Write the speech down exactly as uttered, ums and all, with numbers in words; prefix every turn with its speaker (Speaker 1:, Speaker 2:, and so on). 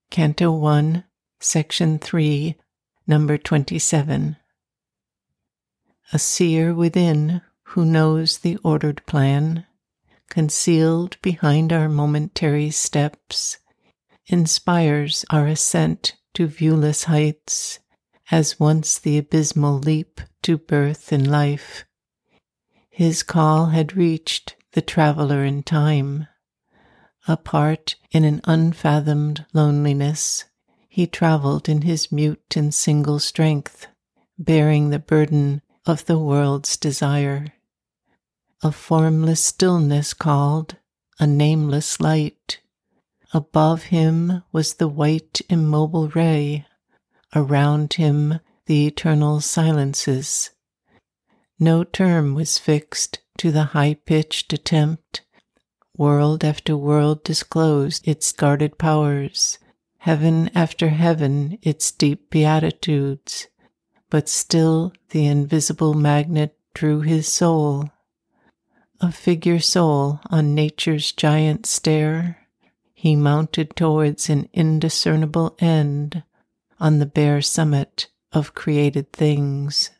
Speaker 1: Canto one, Section three, Number twenty-seven. A seer within, who knows the ordered plan, concealed behind our momentary steps, inspires our ascent to viewless heights, as once the abysmal leap to birth and life. His call had reached the traveler in time. Apart in an unfathomed loneliness, he traveled in his mute and single strength, bearing the burden of the world's desire. A formless stillness called, a nameless light. Above him was the white immobile ray, around him the eternal silences. No term was fixed to the high-pitched attempt. World after world disclosed its guarded powers, heaven after heaven its deep beatitudes, but still the invisible magnet drew his soul. A figure soul on nature's giant stair, he mounted towards an indiscernible end on the bare summit of created things.